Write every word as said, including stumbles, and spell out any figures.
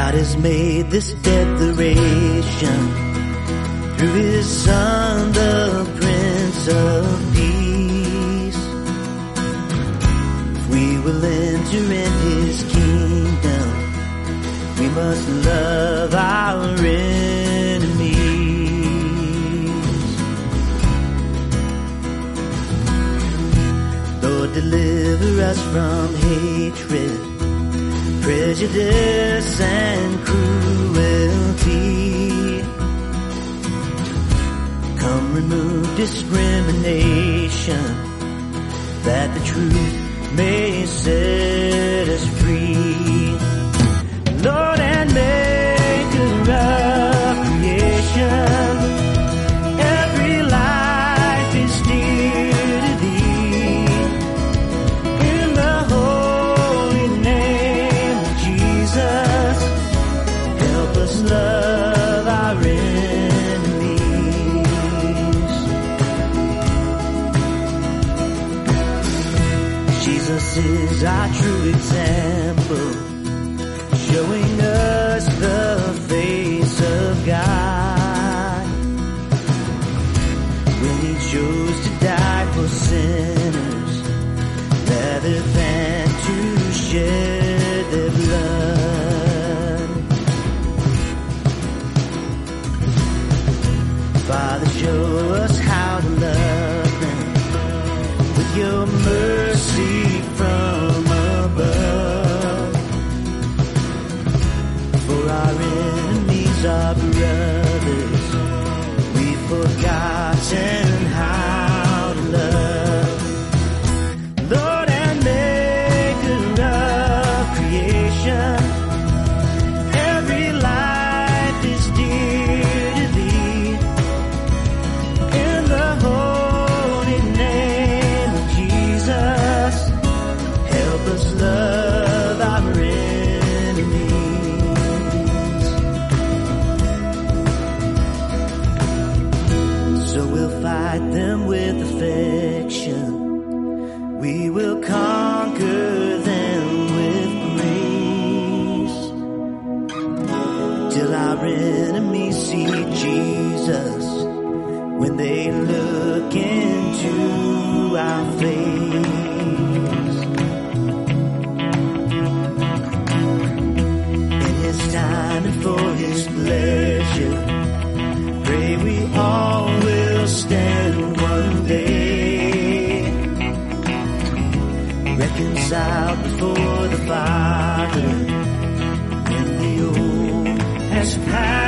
God has made this declaration through His Son, the Prince of Peace. If we will enter in His kingdom, we must love our enemies. Lord, deliver us from hatred, prejudice and cruelty. Come remove discrimination, that the truth may set us free. Lord and Maker of creation, every life is dear to Thee. In the holy name of Jesus, help us love our enemies. Jesus is our true example, showing us the face of God. When He chose to die for sinners, rather than to shed their blood. Father, show us how to love them with Your mercy from above. For our enemies are brothers, we've forgotten how to love. Lord and Maker of creation, every life is dear to Thee. In the holy name of Jesus, help us love our enemies. So we'll fight them with affection, we will conquer them with grace, till our enemies see Jesus when they look into our face. In His time and for His pleasure, pray we all will stand one day, reconciled before the Father, when the old has passed